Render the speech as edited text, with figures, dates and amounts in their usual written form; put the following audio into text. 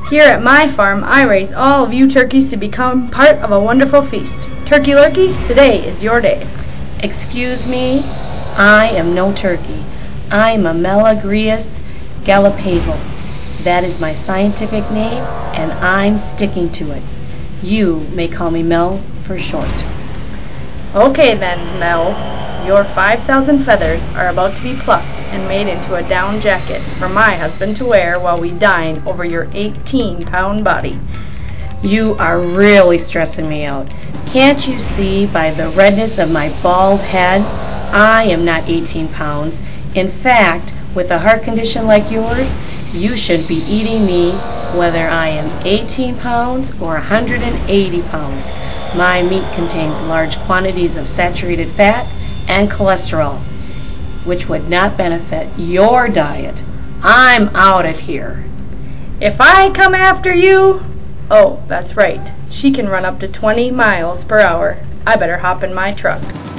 Here at my farm, I raise all of you turkeys to become part of a wonderful feast. Turkey Lurkey, today is your day. Excuse me, I am no turkey. I'm a Melagrius gallopavo. That is my scientific name, and I'm sticking to it. You may call me Mel for short. Okay then, Mel. Your 5,000 feathers are about to be plucked and made into a down jacket for my husband to wear while we dine over your 18-pound body. You are really stressing me out. Can't you see by the redness of my bald head? I am not 18 pounds. In fact, with a heart condition like yours, you should be eating me whether I am 18 pounds or 180 pounds. My meat contains large quantities of saturated fat and cholesterol, which would not benefit your diet. I'm out of here. If I come after you... Oh, that's right. She can run up to 20 miles per hour. I better hop in my truck.